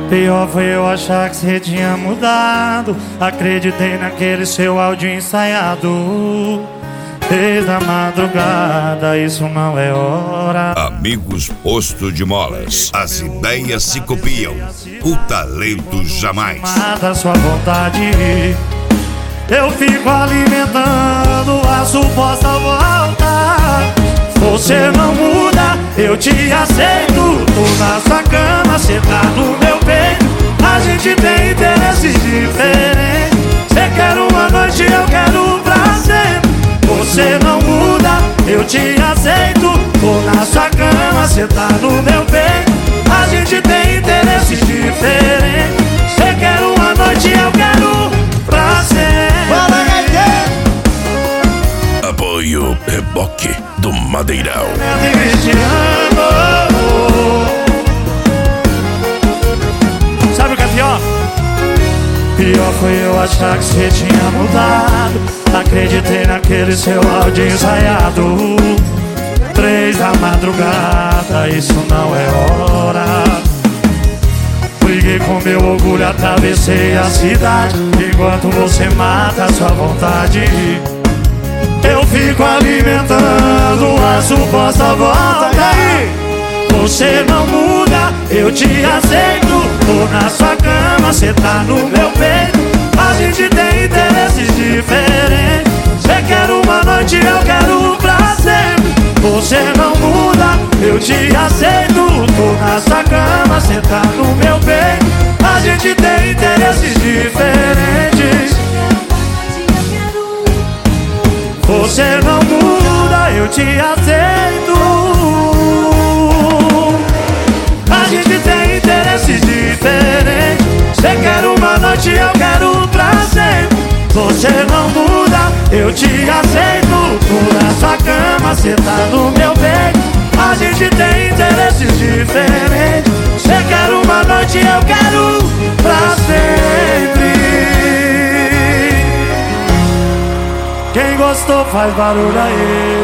Pior foi eu achar que você tinha mudado. Acreditei naquele seu áudio ensaiado. Desde a madrugada, isso não é hora. Amigos Posto de Molas. As ideias se copiam, o talento jamais. Mata sua vontade. Eu fico alimentando a suposta volta. Você não muda, eu te aceito. Tô na sua cama, cê tá no meu peito. A gente tem interesses diferentes. Cê quer uma noite, eu quero pra sempre. Você não muda, eu te aceito. Tô na sua cama, cê tá no meu peito. A gente tem interesses diferentes. Cê quer uma noite, eu quero pra sempre. Apoio Reboque do Madeirão. Sabe o que é pior? Pior foi eu achar que você tinha mudado. Acreditei naquele seu áudio ensaiado. 3 da madrugada, isso não é hora. Briguei com meu orgulho, atravessei a cidade. Enquanto você mata a sua vontade, eu fico alimentando a suposta volta. Você não muda, eu te aceito. Tô na sua cama, cê tá no meu peito. A gente tem interesses diferentes. Cê quer uma noite, eu quero pra sempre. Você não muda, eu te aceito. Tô na sua cama, cê tá no meu peito. A gente tem interesses diferentes. Você não muda, eu te aceito. A gente tem interesses diferentes. Cê quer uma noite, eu quero pra sempre. Você não muda, eu te aceito. Tô na sua cama, cê tá no meu peito. A gente tem interesses diferentes. Cê quer uma noite, eu quero pra sempre. Quem gostou faz barulho aí.